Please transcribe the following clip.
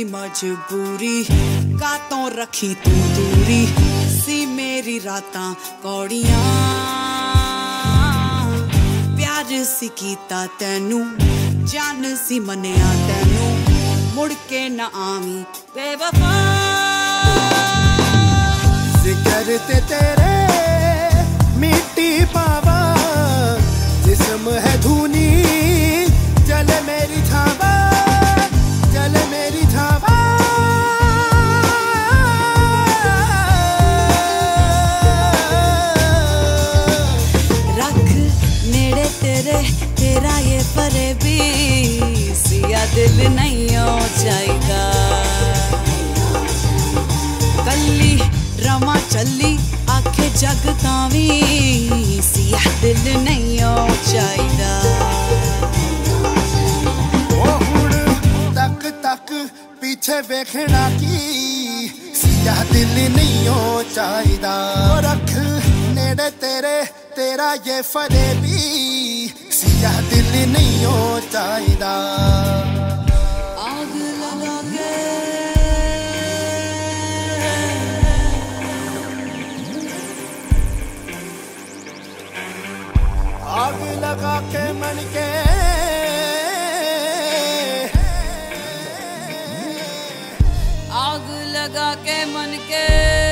मजबूरी कातों रखी तू दूरी सी मेरी रातां कौड़ियां प्यार सी कीता तैनू जान सी मन्निया तैनू मुड़ के ना आवी बेवफा जिक्र ते तेरे मिट्टी पावा जिस्म है धूनी जले मेरी छावा जले मेरी छावा रख नेड़े तेरे तेरा ये फरेबी सिया दिल नहीं हो जाएगा कल्ली रमा चली आखे जग तावी सिया दिल नहीं हो जाएगा तक तक पीछे वेखना की सिया दिल नहीं हो चाहिदा रख नेड़े तेरे तेरा ये फरेबी सिया दिल नहीं हो चाहिदा आग लगा के आग लगा के मन के आग लगा के मन के